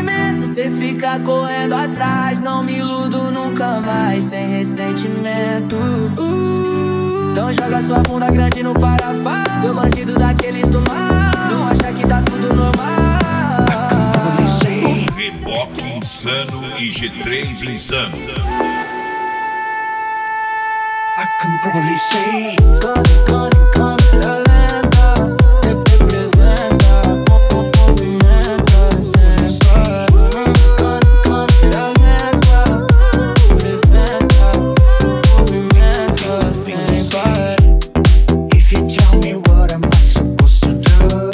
sentimento, cê fica correndo atrás. Não me iludo nunca mais, sem ressentimento. Então joga sua bunda grande no parafuso, seu bandido daqueles do mar. Não acha que tá tudo normal. O Reboque insano e G3 insano. I can probably say Câmera lenta, representa, movimenta sem parar. Câmera lenta, representa, movimenta sem parar. if you tell me what am I supposed to do,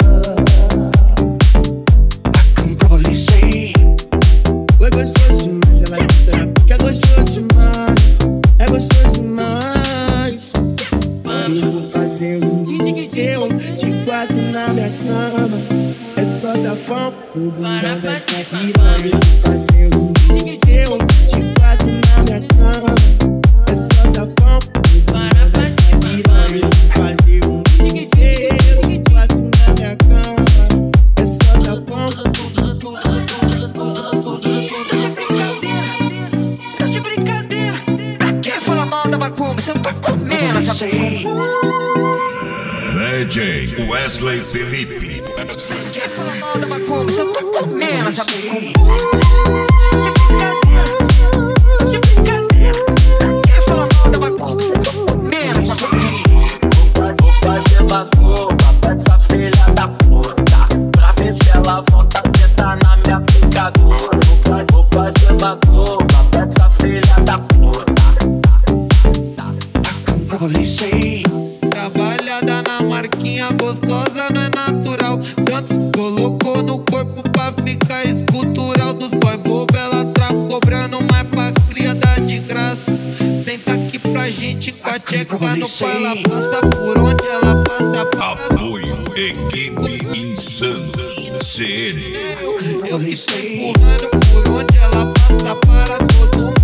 I can probably say é gostoso demais, ela se trapa, que é gostoso demais, é gostoso demais. E eu vou fazer seu, de quatro na minha cama. É só dar pão no bundão dessa piranha. Eu vou fazer seu, de quatro na minha cama. É só dar pão no bundão dessa piranha. Eu vou fazer seu, de quatro na minha cama. É só dar pão. tá de brincadeira. Pra que falar mal da macumba? Você não tá comendo essa DJ Wesley Felipe. Pra que falar mal da macumba? Você não tá comendo essa macumba. De brincadeira. Pra que falar mal da macumba? Você não tá comendo essa macumba. Vou fazer macumba pra essa filha da puta, pra ver se ela volta a sentar na minha picadura. Vou fazer macumba pra essa filha da puta. I can probably say Trabalhada na marquinha, gostosa não é natural. Tantos colocou no corpo pra ficar escultural. Dos boy bobo ela trapa, cobrando mais pra cria dar de graça. Senta aqui pra gente catecar no pau. Ela passa por onde ela passa para. Apoio Equipe Insanos CN. Eu que tô empurrando por onde ela passa para todo mundo.